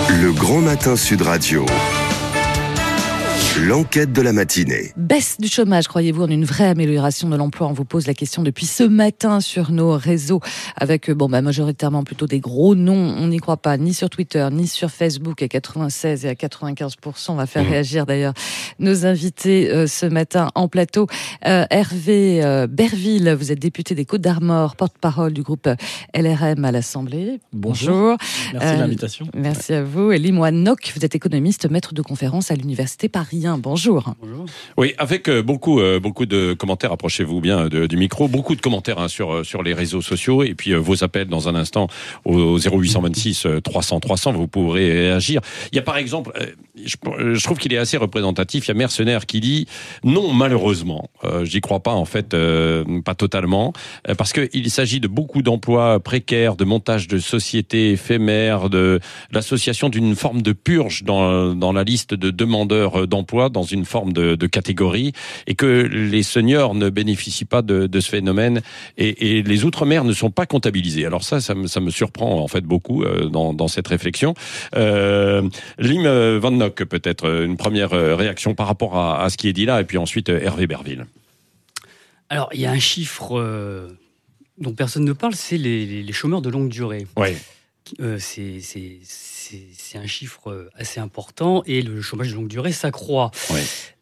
Le Grand Matin Sud Radio. L'enquête de la matinée. Baisse du chômage, croyez-vous en une vraie amélioration de l'emploi? On vous pose la question depuis ce matin sur nos réseaux avec majoritairement plutôt des gros noms. On n'y croit pas, ni sur Twitter, ni sur Facebook à 96 et à 95%. On va faire réagir d'ailleurs nos invités ce matin en plateau. Hervé Berville, vous êtes député des Côtes-d'Armor, porte-parole du groupe LRM à l'Assemblée. Bonjour. Merci de l'invitation. Merci à vous. Et Limoine Nock, vous êtes économiste, maître de conférence à l'Université Paris 1. Bonjour. Bonjour. Oui, avec beaucoup de commentaires, approchez-vous bien du micro, beaucoup de commentaires sur les réseaux sociaux et puis vos appels dans un instant au 0826 300 300, vous pourrez réagir. Il y a par exemple, je trouve qu'il est assez représentatif, il y a Mercenaire qui dit non, malheureusement, j'y crois pas en fait, pas totalement, parce qu'il s'agit de beaucoup d'emplois précaires, de montage de sociétés éphémères, de l'association d'une forme de purge dans la liste de demandeurs d'emploi, dans une forme de catégorie, et que les seniors ne bénéficient pas de ce phénomène, et les outre-mer ne sont pas comptabilisés. Alors ça me surprend en fait beaucoup dans cette réflexion. Lim Van Nock, peut-être une première réaction par rapport à ce qui est dit là, et puis ensuite Hervé Berville. Alors il y a un chiffre dont personne ne parle, c'est les chômeurs de longue durée. Ouais. C'est un chiffre assez important et le chômage de longue durée s'accroît. Ouais.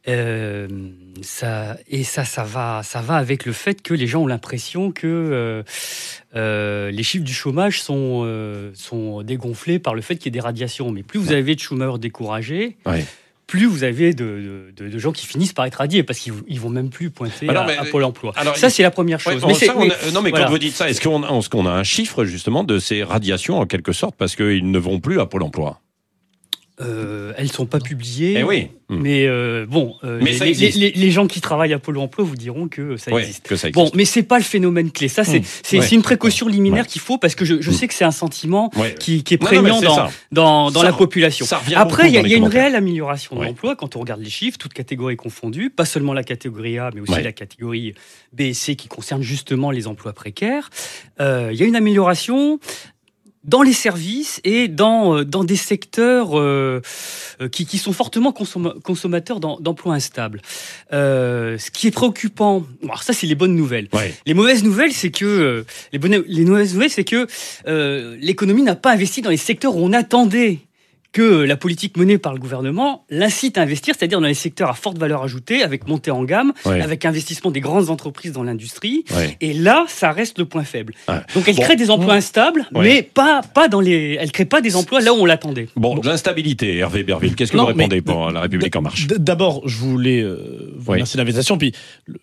Ça va avec le fait que les gens ont l'impression que les chiffres du chômage sont dégonflés par le fait qu'il y ait des radiations. Mais plus vous avez de chômeurs découragés, plus vous avez de gens qui finissent par être radiés parce qu'ils vont même plus pointer à Pôle emploi. Alors, ça, c'est la première chose. Quand vous dites ça, est-ce qu'on a un chiffre justement de ces radiations en quelque sorte, parce qu'ils ne vont plus à Pôle emploi? Elles sont pas publiées. Eh oui. Mais les gens qui travaillent à Pôle emploi vous diront que ça existe. Bon, mais c'est pas le phénomène clé. Ça, c'est une précaution liminaire qu'il faut, parce que je sais que c'est un sentiment qui est prégnant dans la population. Après, il y a une réelle amélioration de l'emploi quand on regarde les chiffres, toutes catégories confondues, pas seulement la catégorie A, mais aussi la catégorie B et C qui concerne justement les emplois précaires. Il y a une amélioration dans les services et dans des secteurs qui sont fortement consommateurs d'emplois instables. Ce qui est préoccupant, alors ça c'est les bonnes nouvelles. Les mauvaises nouvelles, c'est que l'économie n'a pas investi dans les secteurs où on attendait que la politique menée par le gouvernement l'incite à investir, c'est-à-dire dans les secteurs à forte valeur ajoutée, avec montée en gamme, avec investissement des grandes entreprises dans l'industrie. Et là, ça reste le point faible. Donc, elle crée des emplois instables, mais pas elle crée pas des emplois là où on l'attendait. Bon, l'instabilité, Hervé Berville, qu'est-ce que vous répondez pour La République En Marche? D'abord, je voulais vous remercier de l'invitation, puis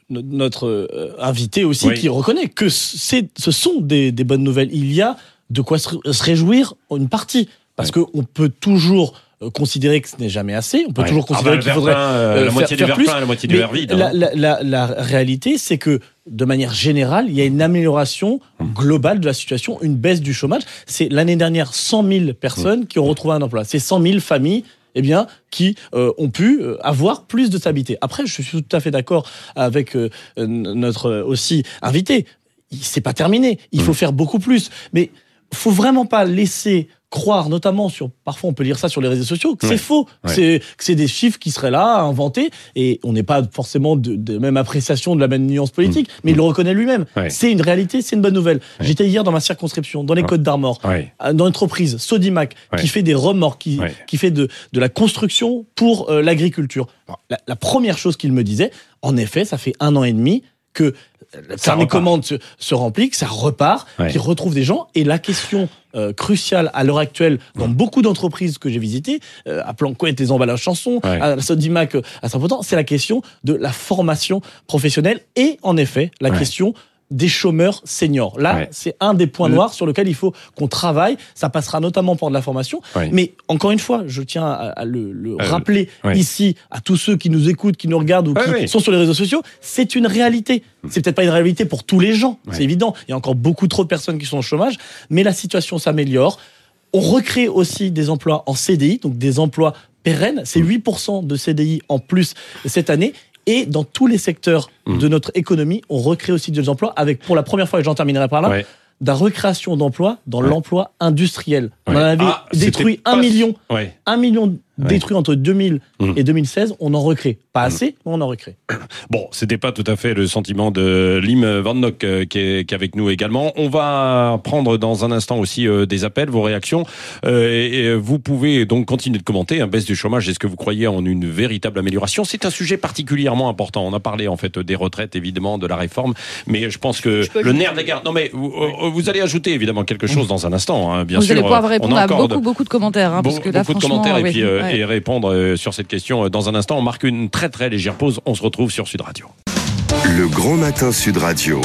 notre invité aussi qui reconnaît que ce sont des bonnes nouvelles. Il y a de quoi se réjouir une partie. Parce qu'on peut toujours considérer que ce n'est jamais assez. On peut toujours considérer qu'il faudrait la moitié du verre plein, la moitié du verre vide. La réalité, c'est que de manière générale, il y a une amélioration globale de la situation, une baisse du chômage. C'est l'année dernière 100 000 personnes qui ont retrouvé un emploi. C'est 100 000 familles qui ont pu avoir plus de stabilité. Après, je suis tout à fait d'accord avec notre aussi invité. C'est pas terminé. Il faut faire beaucoup plus. Mais faut vraiment pas laisser croire, notamment parfois on peut lire ça sur les réseaux sociaux, que c'est faux, que c'est des chiffres qui seraient là, inventés, et on n'est pas forcément de même appréciation, de la même nuance politique, mais il le reconnaît lui-même. C'est une réalité, c'est une bonne nouvelle. J'étais hier dans ma circonscription, dans les Côtes-d'Armor, dans l'entreprise Sodimac, qui fait des remorques, qui fait de la construction pour l'agriculture. Alors, la première chose qu'il me disait, en effet, ça fait 1 an et demi que le carnet commande se remplit, que ça repart, qu'ils retrouvent des gens. Et la question cruciale à l'heure actuelle dans beaucoup d'entreprises que j'ai visitées, à Plancoët, les emballages chansons, à Sodimac, à Saint-Potent, c'est la question de la formation professionnelle et en effet la question des chômeurs seniors. Là, c'est un des points noirs sur lequel il faut qu'on travaille. Ça passera notamment par de la formation. Mais encore une fois, je tiens à le rappeler ici à tous ceux qui nous écoutent, qui nous regardent ou qui sont sur les réseaux sociaux. C'est une réalité. C'est peut-être pas une réalité pour tous les gens, c'est évident. Il y a encore beaucoup trop de personnes qui sont au chômage, mais la situation s'améliore. On recrée aussi des emplois en CDI, donc des emplois pérennes. C'est 8% de CDI en plus cette année. Et dans tous les secteurs de notre économie, on recrée aussi des emplois avec, pour la première fois, et j'en terminerai par là, de recréation d'emplois dans l'emploi industriel. On en avait détruit 1 million. 1 million détruit entre 2000 et 2016. On en recrée. Pas assez, mais on en recrée. Bon, c'était pas tout à fait le sentiment de Lim Van Nock qui est avec nous également. On va prendre dans un instant aussi des appels, vos réactions. Et vous pouvez donc continuer de commenter. Baisse du chômage, est-ce que vous croyez en une véritable amélioration ? C'est un sujet particulièrement important. On a parlé en fait des retraites, évidemment, de la réforme. Mais je pense que le nerf de la guerre... Non mais vous allez ajouter évidemment quelque chose dans un instant, bien sûr. Vous allez pouvoir répondre à beaucoup de commentaires. Parce que là, beaucoup de commentaires et répondre sur cette question dans un instant. On marque une très très légère pause. On se retrouve sur Sud Radio. Le Grand Matin Sud Radio.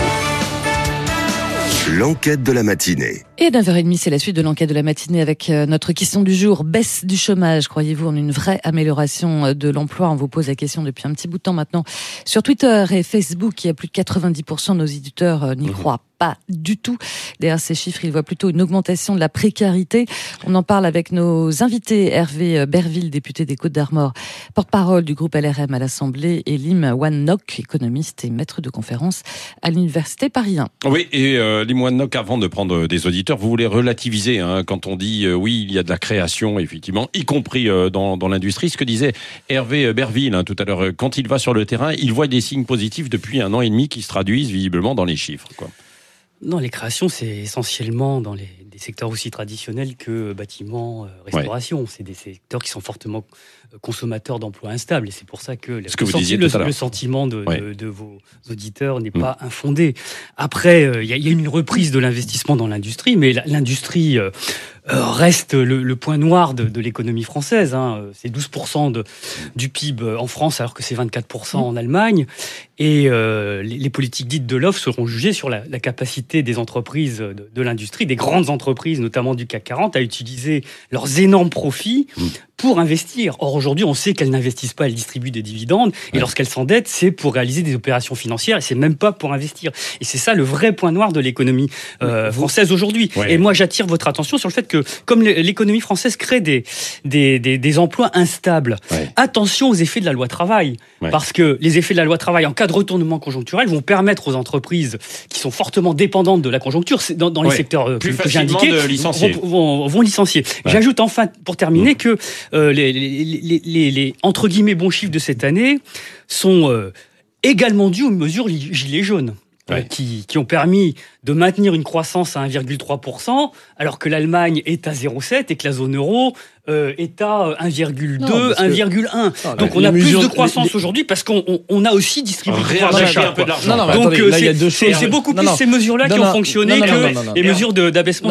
L'enquête de la matinée. Et 9h30, c'est la suite de l'enquête de la matinée avec notre question du jour. Baisse du chômage. Croyez-vous en une vraie amélioration de l'emploi ? On vous pose la question depuis un petit bout de temps maintenant. Sur Twitter et Facebook, il y a plus de 90% de nos éditeurs n'y croient pas du tout. Derrière ces chiffres, ils voient plutôt une augmentation de la précarité. On en parle avec nos invités. Hervé Berville, député des Côtes-d'Armor, porte-parole du groupe LRM à l'Assemblée, et Lim Van Nock, économiste et maître de conférence à l'Université Paris 1. Oui, et Lim Van Nock, avant de prendre des auditeurs, vous voulez relativiser quand on dit oui, il y a de la création, effectivement, y compris dans l'industrie. Ce que disait Hervé Berville tout à l'heure, quand il va sur le terrain, il voit des signes positifs depuis 1 an et demi qui se traduisent visiblement dans les chiffres, quoi. Non, les créations, c'est essentiellement dans des secteurs aussi traditionnels que bâtiments, restauration. C'est des secteurs qui sont fortement consommateurs d'emplois instables. Et c'est pour ça que le sentiment de vos auditeurs n'est pas infondé. Après, il y a une reprise de l'investissement dans l'industrie, mais l'industrie reste le point noir de l'économie française. C'est 12% du PIB en France, alors que c'est 24% en Allemagne. Et les politiques dites de l'offre seront jugées sur la capacité des entreprises de l'industrie, des grandes entreprises, notamment du CAC 40, à utiliser leurs énormes profits pour investir. Or, aujourd'hui, on sait qu'elles n'investissent pas, elles distribuent des dividendes. Et lorsqu'elles s'endettent, c'est pour réaliser des opérations financières et c'est même pas pour investir. Et c'est ça le vrai point noir de l'économie française aujourd'hui. Ouais. Et moi, j'attire votre attention sur le fait que, comme l'économie française crée des emplois instables, attention aux effets de la loi travail. Parce que les effets de la loi travail, en cas de retournement conjoncturel, vont permettre aux entreprises qui sont fortement dépendantes de la conjoncture, dans les secteurs que j'ai indiqués, vont licencier. J'ajoute enfin, pour terminer, que les entre guillemets bons chiffres de cette année sont également dus aux mesures gilets jaunes. Qui ont permis de maintenir une croissance à 1,3%, alors que l'Allemagne est à 0,7% et que la zone euro est à 1,2, 1,1. Donc on a plus de croissance aujourd'hui parce qu'on a aussi distribué un peu de l'argent. Donc c'est beaucoup plus ces mesures-là qui ont fonctionné que les mesures d'abaissement.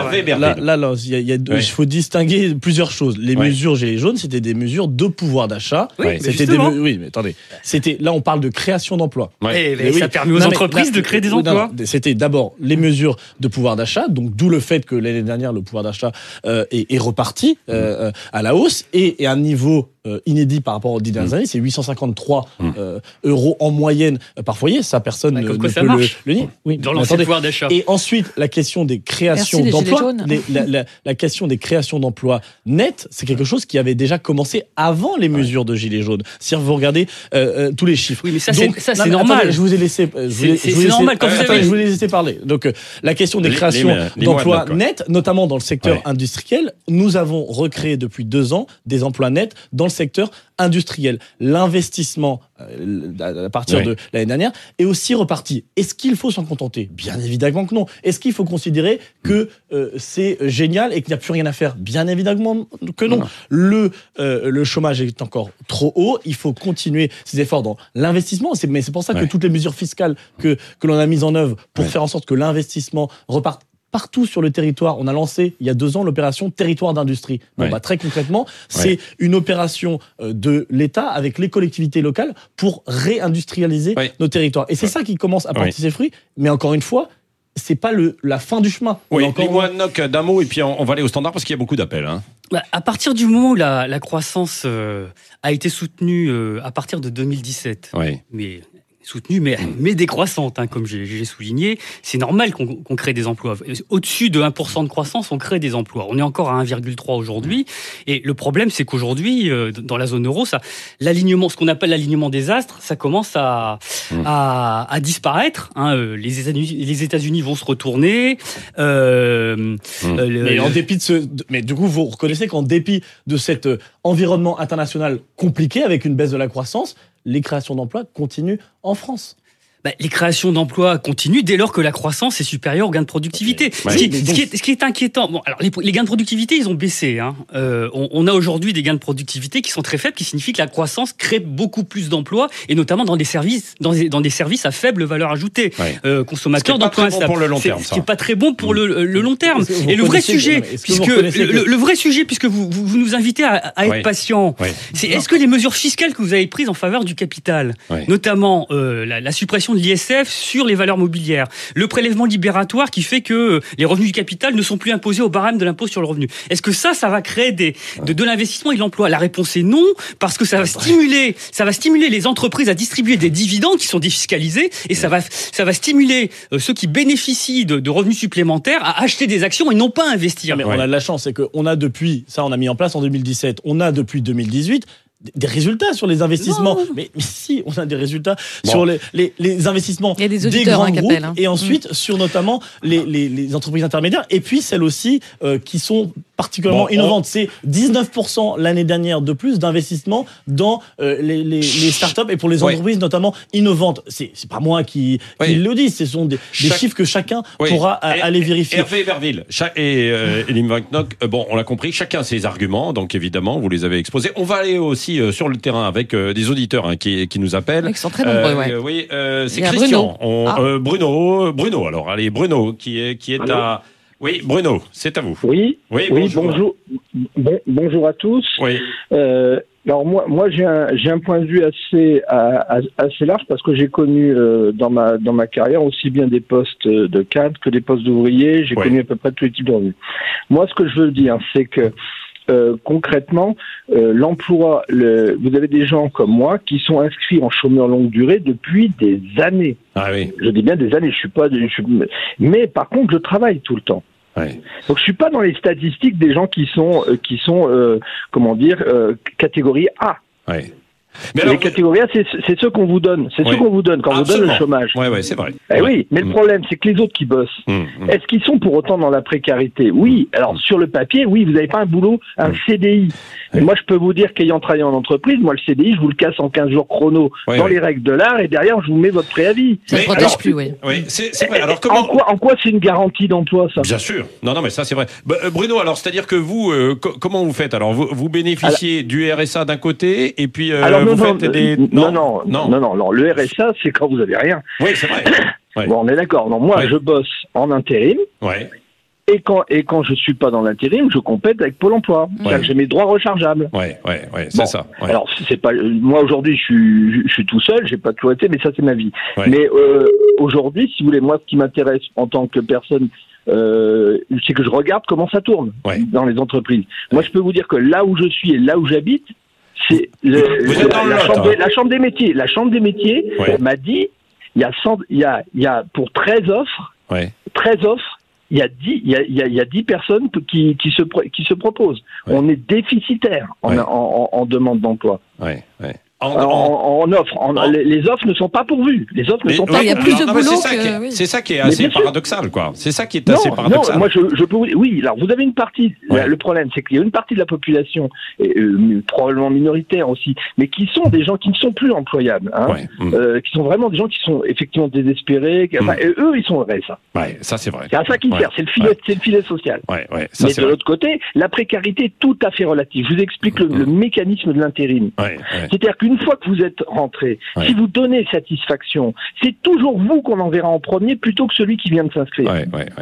Il faut distinguer plusieurs choses. Les mesures gilets jaunes, c'était des mesures de pouvoir d'achat. Oui, mais attendez. Là, on parle de création d'emplois. Ça a permis aux entreprises de créer des emplois. C'était d'abord les mesures de pouvoir d'achat, donc d'où le fait que l'année dernière, le pouvoir d'achat est reparti à la hausse et un niveau inédit par rapport aux 10 dernières années, c'est 853 euros en moyenne par foyer. Ça, personne ne peut le nier. Oui, dans l'ancien pouvoir d'achat. Et ensuite, la question des créations d'emplois, la question des créations d'emplois nettes, c'est quelque chose qui avait déjà commencé avant les mesures de gilets jaunes. Si vous regardez tous les chiffres. Oui, mais ça, c'est normal. Attendez, je vous ai laissé. C'est normal quand vous avez. Je vous ai laissé parler. Donc, la question des créations d'emplois nets, notamment dans le secteur industriel, nous avons recréé depuis 2 ans des emplois nets dans le secteur industriel. L'investissement à partir de l'année dernière est aussi reparti. Est-ce qu'il faut s'en contenter ? Bien évidemment que non. Est-ce qu'il faut considérer que c'est génial et qu'il n'y a plus rien à faire ? Bien évidemment que non. Le chômage est encore trop haut. Il faut continuer ses efforts dans l'investissement. Mais c'est pour ça que toutes les mesures fiscales que l'on a mises en œuvre pour faire en sorte que l'investissement reparte partout sur le territoire. On a lancé, il y a 2 ans, l'opération Territoire d'industrie. Très concrètement, c'est une opération de l'État avec les collectivités locales pour réindustrialiser nos territoires. Et c'est ça qui commence à porter ses fruits. Mais encore une fois, c'est pas la fin du chemin. Lim Nock, d'un mot, et puis on va aller au standard parce qu'il y a beaucoup d'appels. À partir du moment où la croissance a été soutenue à partir de 2017, mais soutenue, mais décroissante, comme j'ai souligné. C'est normal qu'on crée des emplois. Au-dessus de 1% de croissance, on crée des emplois. On est encore à 1,3 aujourd'hui. Et le problème, c'est qu'aujourd'hui, dans la zone euro, ce qu'on appelle l'alignement des astres, ça commence à disparaître. Les États-Unis vont se retourner. Mais du coup, vous reconnaissez qu'en dépit de cet environnement international compliqué, avec une baisse de la croissance, les créations d'emplois continuent en France. Les créations d'emplois continuent dès lors que la croissance est supérieure aux gains de productivité. Okay. Ce qui est inquiétant. Bon, alors les gains de productivité, ils ont baissé. On a aujourd'hui des gains de productivité qui sont très faibles, qui signifient que la croissance crée beaucoup plus d'emplois, et notamment dans des services, dans des services à faible valeur ajoutée. Consommateurs d'emplois instables. Pour le long terme, ce qui est pas très bon pour le long terme. Et le vrai sujet, puisque vous nous invitez à être patient, c'est est-ce que les mesures fiscales que vous avez prises en faveur du capital, notamment la suppression de l'ISF sur les valeurs mobilières, le prélèvement libératoire qui fait que les revenus du capital ne sont plus imposés au barème de l'impôt sur le revenu. Est-ce que ça va créer de l'investissement et de l'emploi ? La réponse est non, parce que ça va stimuler les entreprises à distribuer des dividendes qui sont défiscalisés, et ça va stimuler ceux qui bénéficient de revenus supplémentaires à acheter des actions et non pas à investir. Mais on a de la chance, c'est qu'on a depuis, ça on a mis en place en 2017, on a depuis 2018 des résultats sur les investissements. Mais si, on a des résultats sur les investissements des grands groupes, et ensuite sur notamment les entreprises intermédiaires, et puis celles aussi qui sont particulièrement innovantes. C'est 19% l'année dernière de plus d'investissement dans les startups et pour les entreprises notamment innovantes. C'est pas moi qui le dis, ce sont des chiffres que chacun pourra aller vérifier. Hervé Verville et Elim Vanknock, on l'a compris, chacun ses arguments, donc évidemment, vous les avez exposés. On va aller aussi sur le terrain avec des auditeurs qui nous appellent. Ils sont très nombreux, c'est Christian. Bruno. Alors, allez, Bruno, qui est à... Oui, Bruno, c'est à vous. Oui, bonjour. Bonjour à tous. Oui. Alors moi j'ai un point de vue assez large, parce que j'ai connu dans ma carrière aussi bien des postes de cadre que des postes d'ouvriers. J'ai connu à peu près tous les types de revenus. Moi, ce que je veux dire, c'est que concrètement, l'emploi, vous avez des gens comme moi qui sont inscrits en chômeur longue durée depuis des années. Ah oui. Je dis bien des années. Mais par contre, je travaille tout le temps. Ouais. Donc je suis pas dans les statistiques des gens qui sont catégorie A. Ouais. Mais alors, les catégories A, c'est ceux qu'on vous donne. C'est ceux qu'on vous donne quand on vous donne le chômage. Ouais, c'est vrai. Oui, mais le problème, c'est que les autres qui bossent, est-ce qu'ils sont pour autant dans la précarité ? Oui. Alors, sur le papier, oui, vous n'avez pas un boulot, un CDI. Mais moi, je peux vous dire qu'ayant travaillé en entreprise, moi, le CDI, je vous le casse en 15 jours chrono dans les règles de l'art, et derrière, je vous mets votre préavis. Ça ne protège plus, Oui, c'est vrai. Alors, en quoi c'est une garantie d'emploi, ça ? Bien sûr. Non, mais ça, c'est vrai. Bruno, alors, c'est-à-dire que vous, comment vous faites ? Alors, vous bénéficiez du RSA d'un côté, et puis vous faites des... Non. Le RSA, c'est quand vous avez rien. Oui, c'est vrai. Bon, on est d'accord. Non, moi, je bosse en intérim. Ouais. Et quand je suis pas dans l'intérim, je complète avec Pôle emploi. C'est-à-dire que j'ai mes droits rechargeables. C'est ça. Ouais. Alors, c'est pas, moi, aujourd'hui, je suis tout seul, j'ai pas toujours été, mais ça, c'est ma vie. Ouais. Mais, aujourd'hui, si vous voulez, moi, ce qui m'intéresse en tant que personne, c'est que je regarde comment ça tourne dans les entreprises. Moi, je peux vous dire que là où je suis et là où j'habite, c'est la chambre des métiers. La chambre des métiers m'a dit, il y a pour 13 offres, il y a 10 personnes qui se proposent. On est déficitaire en demande d'emploi. En offre. Les offres ne sont pas pourvues. Les offres ne sont pas pourvues. Il y a plus de boulot c'est ça qui est assez paradoxal, quoi. C'est ça qui est assez paradoxal. Non, moi, je peux vous dire, oui, alors vous avez une partie, le problème, c'est qu'il y a une partie de la population, probablement minoritaire aussi, mais qui sont des gens qui ne sont plus employables, qui sont vraiment des gens qui sont effectivement désespérés, et eux, ils sont au RSA. Ça, c'est vrai. C'est à ça qu'ils servent, c'est le filet social. Ça, mais de l'autre côté, la précarité est tout à fait relative. Je vous explique le mécanisme de l'intérim. C'est-à-dire qu'une fois que vous êtes rentré, si vous donnez satisfaction, c'est toujours vous qu'on enverra en premier plutôt que celui qui vient de s'inscrire. Ok ?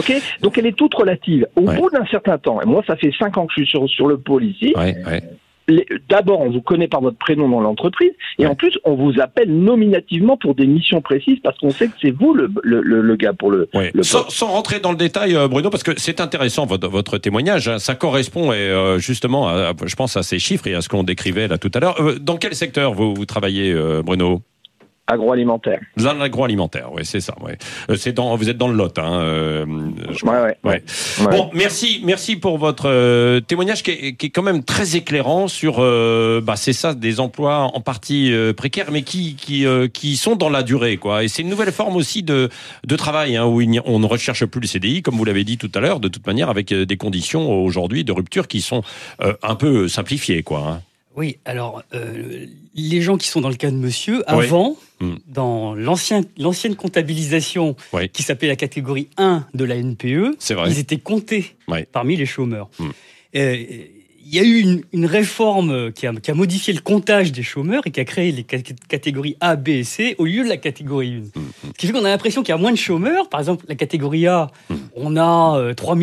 Donc elle est toute relative. Au bout d'un certain temps, et moi ça fait 5 ans que je suis sur le pôle ici, d'abord on vous connaît par votre prénom dans l'entreprise, et en plus on vous appelle nominativement pour des missions précises parce qu'on sait que c'est vous le gars pour le poste. Sans rentrer dans le détail, Bruno, parce que c'est intéressant votre témoignage, ça correspond justement je pense à ces chiffres et à ce qu'on décrivait là tout à l'heure. Dans quel secteur vous travaillez, Bruno ? agroalimentaire. Dans l'agroalimentaire, oui, c'est ça. Ouais. Vous êtes dans le Lot. Ouais. Bon, merci pour votre témoignage qui est quand même très éclairant sur, c'est ça, des emplois en partie précaires, mais qui sont dans la durée, quoi. Et c'est une nouvelle forme aussi de travail, où on ne recherche plus le CDI, comme vous l'avez dit tout à l'heure, de toute manière, avec des conditions aujourd'hui de rupture qui sont un peu simplifiées, quoi. Oui, alors les gens qui sont dans le cas de monsieur, avant, dans l'ancienne comptabilisation qui s'appelait la catégorie 1 de la NPE, ils étaient comptés parmi les chômeurs. Il y a eu une réforme qui a modifié le comptage des chômeurs et qui a créé les catégories A, B et C au lieu de la catégorie 1. Ce qui fait qu'on a l'impression qu'il y a moins de chômeurs. Par exemple, la catégorie A, on a 3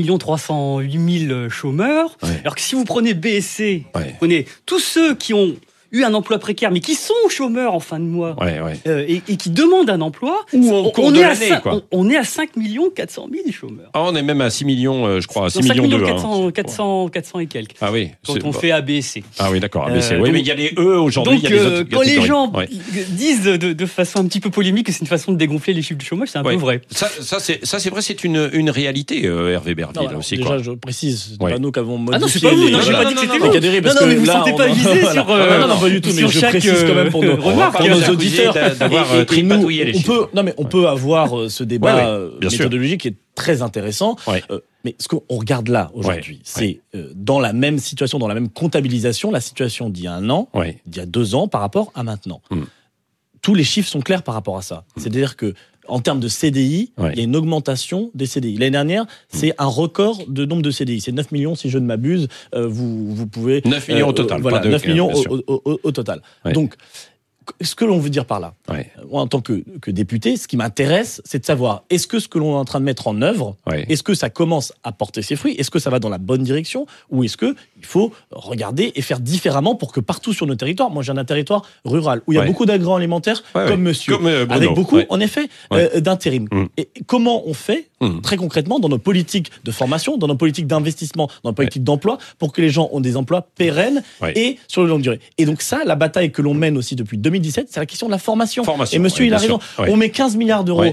308 000 chômeurs. Alors que si vous prenez B et C, vous prenez tous ceux qui ont eu un emploi précaire, mais qui sont chômeurs en fin de mois, et qui demandent un emploi, on est à 5 400 000 chômeurs. Ah, on est même à 6 millions, je crois, 6 millions 400 et quelques. Ah oui. Quand on fait A, B et C. Ah oui, d'accord, A, B, C. Oui, mais il y a les E aujourd'hui, il y a les autres quand les gens disent de façon un petit peu polémique que c'est une façon de dégonfler les chiffres du chômage, c'est un peu vrai. Ça c'est vrai, c'est une réalité, Hervé Berville aussi. Déjà, je précise, c'est pas nous qui avons modifié. Ah non, c'est pas vous, j'ai pas dit que c'était vous. Non, mais vous ne vous sentez pas visé sur... Pas du tout, mais je précise quand même pour nos auditeurs d'avoir tripatouillé les chiffres. On peut avoir ce débat méthodologique qui est très intéressant. Mais ce qu'on regarde là aujourd'hui, c'est dans la même situation, dans la même comptabilisation, la situation d'il y a 1 an, d'il y a 2 ans par rapport à maintenant. Tous les chiffres sont clairs par rapport à ça. C'est-à-dire que en termes de CDI, il y a une augmentation des CDI. L'année dernière, c'est un record de nombre de CDI. C'est 9 millions, si je ne m'abuse. Vous pouvez... 9 millions au total. 9 millions au total. Donc, ce que l'on veut dire par là, moi, en tant que député, ce qui m'intéresse, c'est de savoir, est-ce que ce que l'on est en train de mettre en œuvre, est-ce que ça commence à porter ses fruits, est-ce que ça va dans la bonne direction, ou est-ce qu'il faut regarder et faire différemment pour que partout sur nos territoires, moi j'ai un territoire rural, où il y a beaucoup d'agroalimentaires, comme monsieur, avec beaucoup, en effet, d'intérim. Et comment on fait, très concrètement, dans nos politiques de formation, dans nos politiques d'investissement, dans nos politiques d'emploi, pour que les gens ont des emplois pérennes et sur le longue durée. Et donc ça, la bataille que l'on mène aussi depuis 2017, c'est la question de la formation. Et monsieur, il a raison. On met 15 milliards d'euros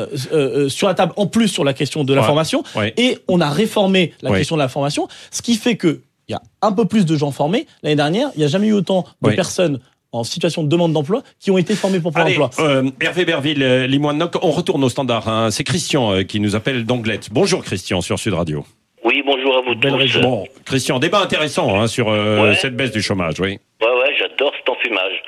sur la table, en plus sur la question de la formation, et on a réformé la question de la formation, ce qui fait qu'il y a un peu plus de gens formés. L'année dernière, il n'y a jamais eu autant de personnes en situation de demande d'emploi qui ont été formées pour l'emploi. Hervé Berville, Limoine, on retourne au standard. C'est Christian qui nous appelle d'Anglette. Bonjour Christian sur Sud Radio. Oui, bonjour à vous tous. Bon, Christian, débat intéressant sur cette baisse du chomage, Ouais, j'adore cet enfumage.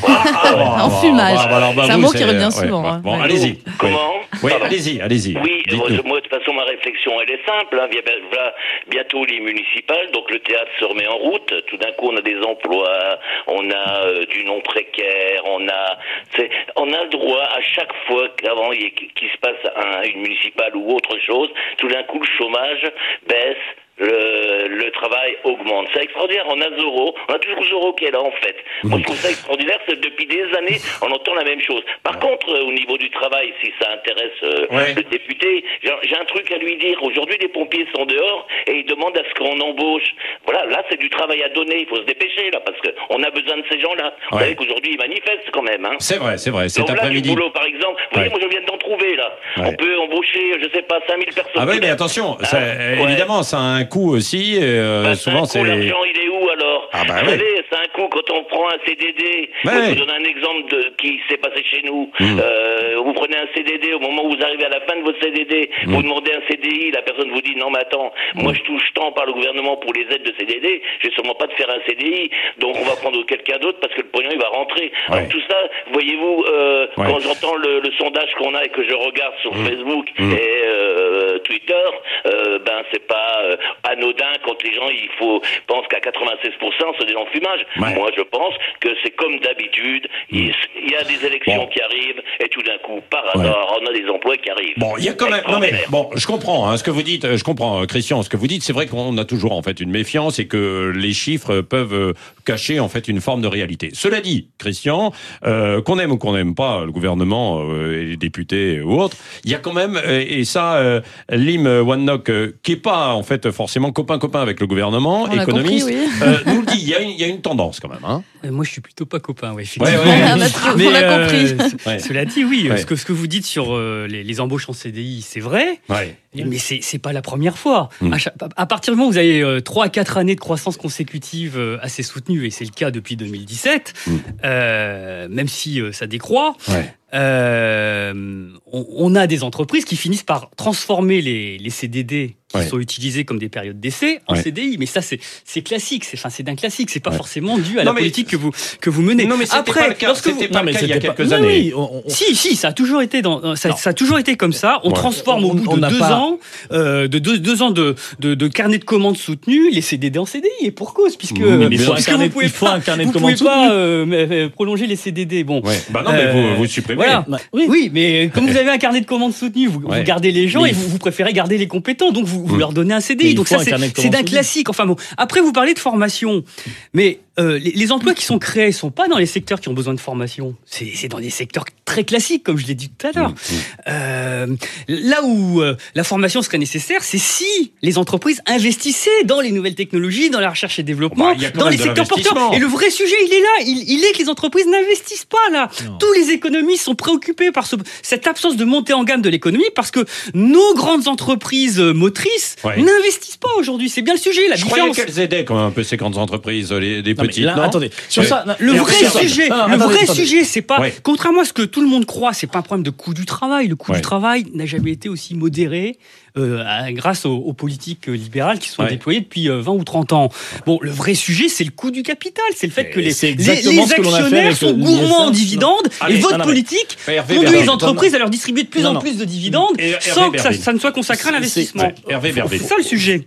Enfumage, c'est un mot qui revient souvent. Bon, allez-y. Comment ? Oui, allez-y. Oui, moi, de toute façon, ma réflexion, elle est simple. Voilà, bientôt les municipales, donc le théâtre se remet en route. Tout d'un coup, on a des emplois, on a du non précaire, on a le droit à chaque fois qu'avant qu'il se passe une municipale ou autre chose, tout d'un coup, le chômage baisse. Le travail augmente. C'est extraordinaire. On a Zorro. On a toujours Zorro qui est là, en fait. Moi, je trouve ça extraordinaire. Depuis des années, on entend la même chose. Par contre, au niveau du travail, si ça intéresse le député, j'ai un truc à lui dire. Aujourd'hui, les pompiers sont dehors et ils demandent à ce qu'on embauche. Voilà, là, c'est du travail à donner. Il faut se dépêcher, là, parce qu'on a besoin de ces gens-là. Vous savez qu'aujourd'hui, ils manifestent quand même. C'est vrai. Cet après-midi. Du boulot, par exemple. Vous voyez, moi, je viens d'en trouver, là. On peut embaucher, je sais pas, 5000 personnes. Ah oui, mais attention, évidemment, ça a un coût aussi. Souvent, c'est l'argent, il est où alors? Vous savez, c'est un coût quand on prend un CDD. Je vous donne un exemple de qui s'est passé chez nous. Vous prenez un CDD, au moment où vous arrivez à la fin de votre CDD, vous demandez un CDI, la personne vous dit non mais attends, moi je touche tant par le gouvernement pour les aides de CDD, je vais sûrement pas te faire un CDI, donc on va prendre quelqu'un d'autre parce que le pognon il va rentrer. Alors tout ça, voyez-vous, quand j'entends le sondage qu'on a et que je regarde sur Facebook et Twitter, c'est pas anodin quand les gens pensent qu'à 96% c'est de l'enfumage. Moi je pense que c'est comme d'habitude, il y a des élections qui arrivent et tout d'un coup par hasard on a des emplois qui arrivent. Bon, il y a quand même je comprends ce que vous dites, je comprends Christian ce que vous dites, c'est vrai qu'on a toujours en fait une méfiance et que les chiffres peuvent cacher en fait une forme de réalité. Cela dit, Christian, qu'on aime ou qu'on n'aime pas le gouvernement et les députés ou autres, il y a quand même, et ça, Lim Wannock, qui est pas en fait forcément copain avec le gouvernement, économiste, compris, oui. Nous le dit, il y a une tendance quand même. Hein. Moi, je suis plutôt pas copain, effectivement. Mais on a compris. Cela dit, oui, ce que vous dites sur les embauches en CDI, c'est vrai. Ouais. Mais c'est pas la première fois. À partir du moment où vous avez 3 à 4 années de croissance consécutive assez soutenue, et c'est le cas depuis 2017, même si ça décroît, on a des entreprises qui finissent par transformer les CDD qui sont utilisés comme des périodes d'essai en CDI. Mais ça, c'est classique. C'est d'un classique. C'est pas forcément dû à la politique que vous menez. Non, mais c'était pas le cas. C'était pas le cas il y a quelques années. Si, ça a toujours été ça a toujours été comme ça. On transforme au bout de 2 ans, de carnet de commandes soutenu, les CDD en CDI. Et pour cause, puisque il faut un carnet de commandes soutenu. Vous pouvez pas prolonger les CDD. Bon. Bah non, mais vous supprimez. Voilà. Oui, mais comme vous avez un carnet de commandes soutenu, vous gardez les gens et vous préférez garder les compétents. Donc vous leur donnez un CDI. Donc ça, c'est d'un classique. Enfin bon. Après, vous parlez de formation. Mais les emplois qui sont créés sont pas dans les secteurs qui ont besoin de formation. C'est dans des secteurs très classiques, comme je l'ai dit tout à l'heure. Là où la formation serait nécessaire, c'est si les entreprises investissaient dans les nouvelles technologies, dans la recherche et développement, dans les secteurs porteurs. Et le vrai sujet, il est là. Il est que les entreprises n'investissent pas là. Non. Tous les économistes sont préoccupés par cette absence de montée en gamme de l'économie parce que nos grandes entreprises motrices n'investissent pas aujourd'hui. C'est bien le sujet. Je croyais qu'elles aidaient quand même un peu ces grandes entreprises, les petites. Là, attendez. Sur ça, le vrai sujet, c'est pas, contrairement à ce que tout le monde croit, c'est pas un problème de coût du travail. Le coût du travail n'a jamais été aussi modéré grâce aux politiques libérales qui sont déployées depuis 20 ou 30 ans. Bon, le vrai sujet, c'est le coût du capital. C'est le fait que les actionnaires sont gourmands en dividendes et votre politique conduit les entreprises à leur distribuer de plus en plus de dividendes sans que ça ne soit consacré à l'investissement. C'est ça le sujet.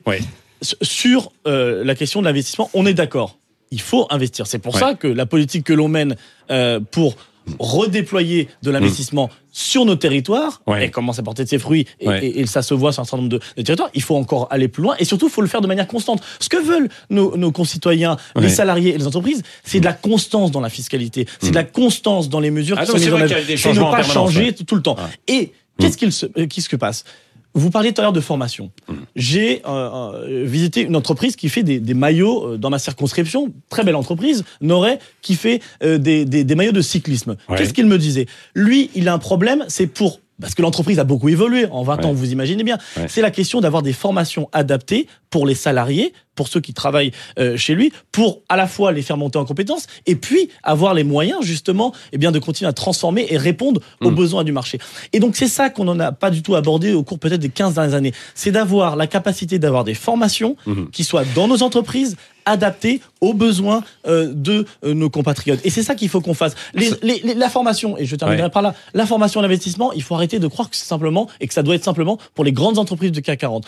Sur la question de l'investissement, on est d'accord. Il faut investir. C'est pour ça que la politique que l'on mène pour redéployer de l'investissement sur nos territoires, elle commence à porter de ses fruits et ça se voit sur un certain nombre de territoires. Il faut encore aller plus loin et surtout, il faut le faire de manière constante. Ce que veulent nos concitoyens, les salariés et les entreprises, c'est de la constance dans la fiscalité, c'est de la constance dans les mesures qui sont mises en œuvre. C'est ne pas changer tout le temps. Et qu'est-ce qui se passe ? Vous parliez tout à l'heure de formation. J'ai visité une entreprise qui fait des maillots dans ma circonscription, très belle entreprise, Noret, qui fait des maillots de cyclisme. Qu'est-ce qu'il me disait ? Lui, il a un problème, parce que l'entreprise a beaucoup évolué en 20 ans, vous imaginez bien. C'est la question d'avoir des formations adaptées pour les salariés, pour ceux qui travaillent chez lui, pour à la fois les faire monter en compétences et puis avoir les moyens justement de continuer à transformer et répondre aux besoins du marché. Et donc c'est ça qu'on n'en a pas du tout abordé au cours peut-être des 15 dernières années. C'est d'avoir la capacité d'avoir des formations qui soient dans nos entreprises, adaptées aux besoins de nos compatriotes. Et c'est ça qu'il faut qu'on fasse. La formation, et je terminerai par là, la formation et l'investissement, il faut arrêter de croire que c'est simplement, et que ça doit être simplement pour les grandes entreprises de CAC 40.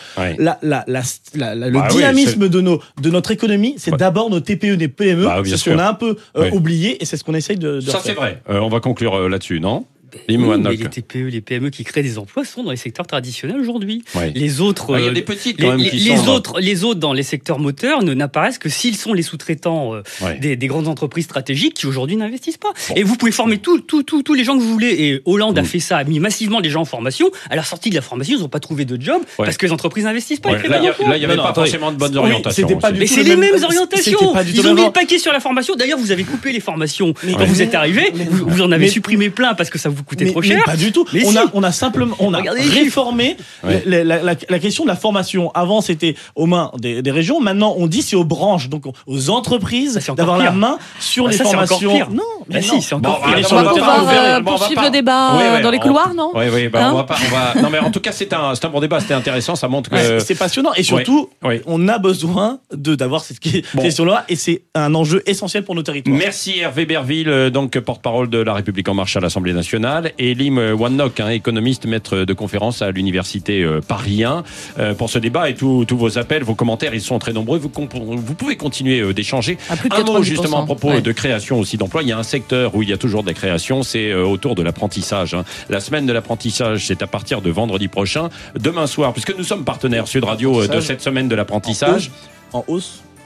Le dynamisme de notre économie, c'est d'abord nos TPE, nos PME. C'est ce qu'on a un peu oublié et c'est ce qu'on essaye de ça, refaire. C'est vrai. On va conclure là-dessus, non ? Mais les TPE, les PME qui créent des emplois sont dans les secteurs traditionnels aujourd'hui. Les autres, il y a des petites quand même les autres dans les secteurs moteurs n'apparaissent que s'ils sont les sous-traitants des grandes entreprises stratégiques qui aujourd'hui n'investissent pas. Et vous pouvez former tous les gens que vous voulez. Et Hollande a fait ça, a mis massivement les gens en formation. À la sortie de la formation, ils n'ont pas trouvé de job parce que les entreprises n'investissent pas. Là, il n'y avait pas forcément de bonnes orientations. Mais c'est les mêmes orientations. Ils ont mis le paquet sur la formation. D'ailleurs, vous avez coupé les formations quand vous êtes arrivé. Vous en avez supprimé plein parce que ça vous coûtait trop cher. Mais pas du tout. On a simplement réformé la question de la formation. Avant, c'était aux mains des régions. Maintenant, on dit c'est aux branches, donc aux entreprises d'avoir la main sur les formations. Non, mais si, c'est encore pire. On va pouvoir poursuivre le débat dans les couloirs, non ? Oui, on va pas. Non, mais en tout cas, c'est un bon débat. C'était intéressant. Ça montre que c'est passionnant et surtout, on a besoin d'avoir cette question-là et c'est un enjeu essentiel pour nos territoires. Merci Hervé Berville, donc porte-parole de La République En Marche à l'Assemblée nationale, et Lim Wannock, économiste, maître de conférence à l'université Paris 1, pour ce débat et tous vos appels, vos commentaires, ils sont très nombreux. Vous pouvez continuer d'échanger. Un mot justement à propos de création aussi d'emplois. Il y a un secteur où il y a toujours des créations, c'est autour de l'apprentissage. La semaine de l'apprentissage, c'est à partir de vendredi prochain, demain soir, puisque nous sommes partenaires Sud Radio de cette semaine de l'apprentissage. En hausse.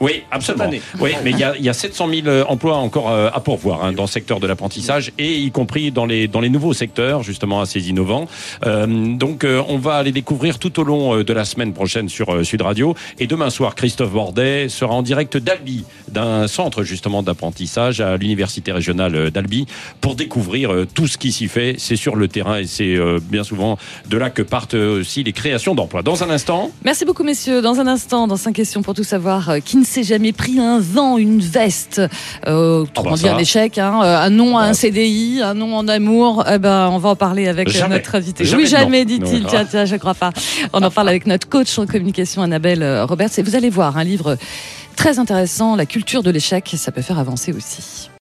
Oui, absolument. Oui, mais il y a 700 000 emplois encore à pourvoir dans le secteur de l'apprentissage et y compris dans les nouveaux secteurs, justement assez innovants. Donc, on va aller découvrir tout au long de la semaine prochaine sur Sud Radio. Et demain soir, Christophe Bordet sera en direct d'Albi, d'un centre justement d'apprentissage à l'université régionale d'Albi, pour découvrir tout ce qui s'y fait. C'est sur le terrain et c'est bien souvent de là que partent aussi les créations d'emplois. Dans un instant. Merci beaucoup, messieurs. Dans un instant, dans 5 questions pour tout savoir, qui ne s'est jamais pris un vent, une veste, autrement dit un échec, un non à un CDI, un non en amour. On va en parler avec notre invité. Jamais, dit-il. Tiens, je crois pas. On en parle avec notre coach en communication, Annabelle Roberts. Et vous allez voir un livre très intéressant, La culture de l'échec. Ça peut faire avancer aussi.